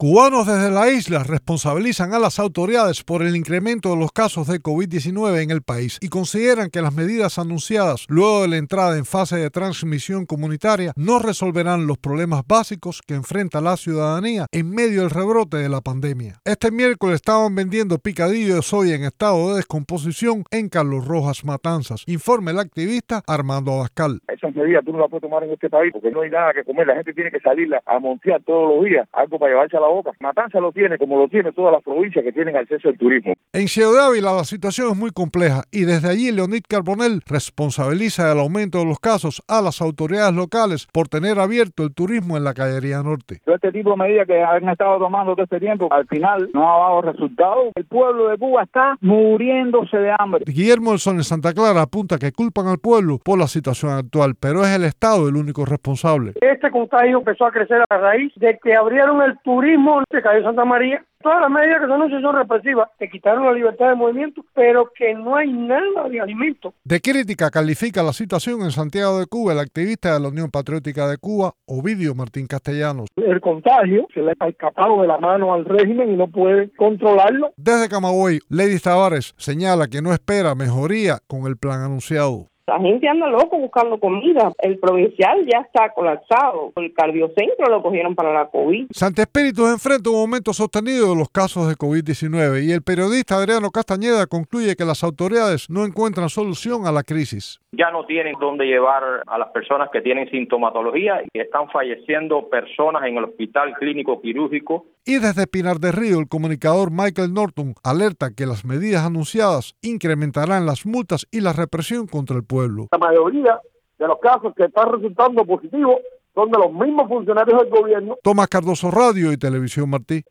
Cubanos desde la isla responsabilizan a las autoridades por el incremento de los casos de COVID-19 en el país y consideran que las medidas anunciadas luego de la entrada en fase de transmisión comunitaria no resolverán los problemas básicos que enfrenta la ciudadanía en medio del rebrote de la pandemia. Este miércoles estaban vendiendo picadillo de soya en estado de descomposición en Carlos Rojas, Matanzas, informa el activista Armando Abascal. Esas medidas tú no las puedes tomar en este país porque no hay nada que comer, la gente tiene que salir a montear todos los días algo para llevarse a la boca. Matanzas lo tiene como lo tiene todas las provincias que tienen acceso al turismo. En Ciudad de Ávila la situación es muy compleja y desde allí Leonid Carbonell responsabiliza del aumento de los casos a las autoridades locales por tener abierto el turismo en la Cañería Norte. Todo este tipo de medidas que han estado tomando todo este tiempo, al final no ha dado resultados. El pueblo de Cuba está muriéndose de hambre. Guillermo del Sol en Santa Clara apunta que culpan al pueblo por la situación actual, pero es el Estado el único responsable. Este contagio empezó a crecer a raíz de que abrieron el turismo, se cayó Santa María. Todas las medidas que se anuncian son represivas, que quitaron la libertad de movimiento, pero que no hay nada de alimento. De crítica califica la situación en Santiago de Cuba el activista de la Unión Patriótica de Cuba, Ovidio Martín Castellanos. El contagio se le ha escapado de la mano al régimen y no puede controlarlo. Desde Camagüey, Lady Tavares señala que no espera mejoría con el plan anunciado. La gente anda loco buscando comida. El provincial ya está colapsado. El cardiocentro lo cogieron para la COVID. Santa Espíritus enfrenta un aumento sostenido de los casos de COVID-19 y el periodista Adriano Castañeda concluye que las autoridades no encuentran solución a la crisis. Ya no tienen dónde llevar a las personas que tienen sintomatología y están falleciendo personas en el hospital clínico quirúrgico. Y desde Pinar del Río, el comunicador Michael Norton alerta que las medidas anunciadas incrementarán las multas y la represión contra el pueblo. La mayoría de los casos que están resultando positivos son de los mismos funcionarios del gobierno. Tomás Cardoso, Radio y Televisión Martí.